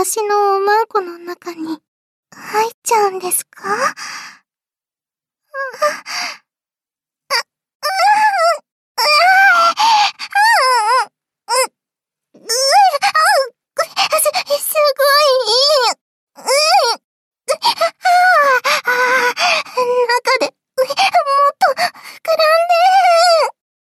私のおまんこの中に入っちゃうんですか？